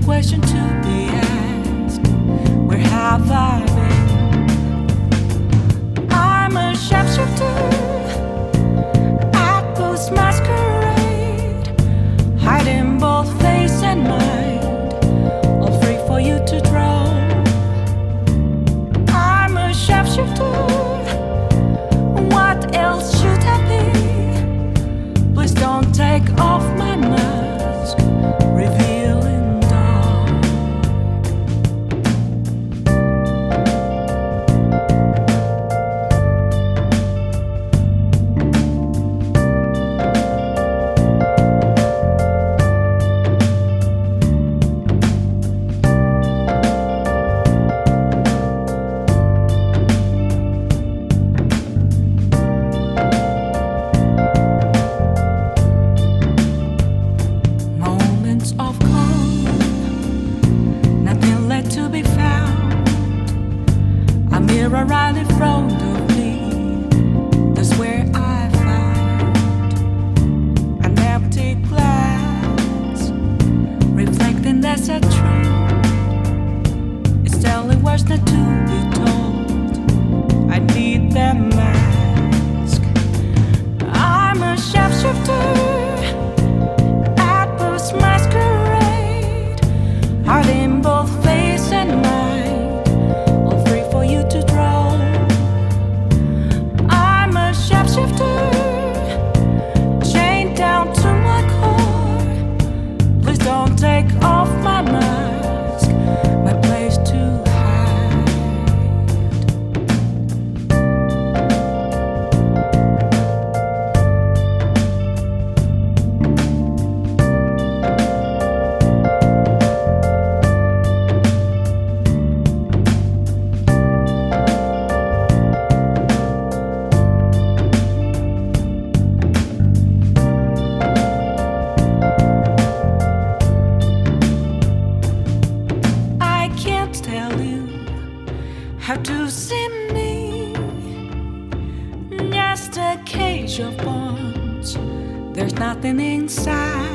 question to be asked. Where have I been? I'm a sharpshooter at Post Masquerade, hiding both face and mind, all free for you to draw. I'm a sharpshooter. What else should I be? Please don't take off my mask, revealing dark. Of calm, nothing left to be found. A mirror right in front of me, that's where I found an empty glass, reflecting that's a truth. It's telling words not to be told. I need that mask. I'm a sharpshooter. Hiding both face and mind, all free for you to draw. I'm a sharpshooter, chained down to my core. Please don't take off my mask, my place to tell you how to see me. Just a cage of bones, there's nothing inside.